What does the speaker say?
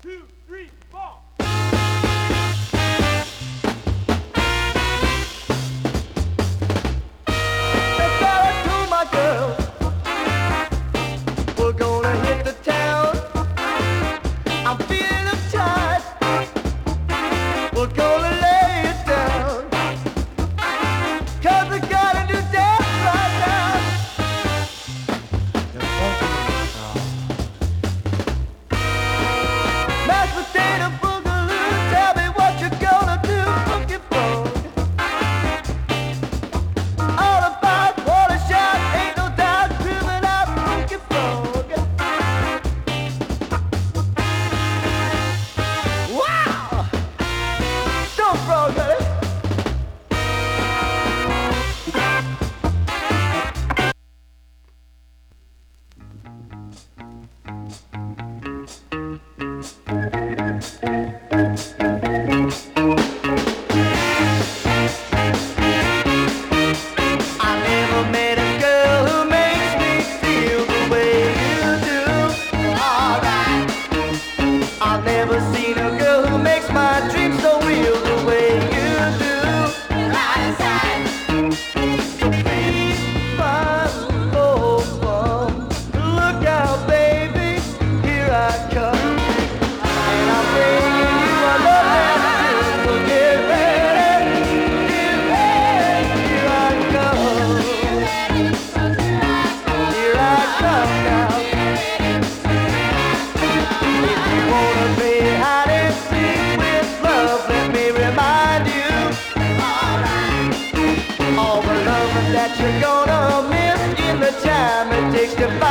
two, three, four. That's all I told my girl. We're gonna hit the town. I'm feeling uptight. We're gonna lay it down. 'Cause we gotta do that right now. Mashed potato boogaloo, tell me what you're gonna do, funky frog. All about what a shot, ain't no doubt, grooving out funky frog. Wow! Don't frog, honey. I never met a girl who makes me feel the way you do. Alright. I've never seen a girl who makes my dreams so real the way you do. Right side. Please, my old mom. Look out, baby, here I come. And I'm bringing you a love that will get ready. Get ready, here I come. Here I come now. If you wanna play hide and seek with love, let me remind you. All the love that you're gonna miss in the time it takes to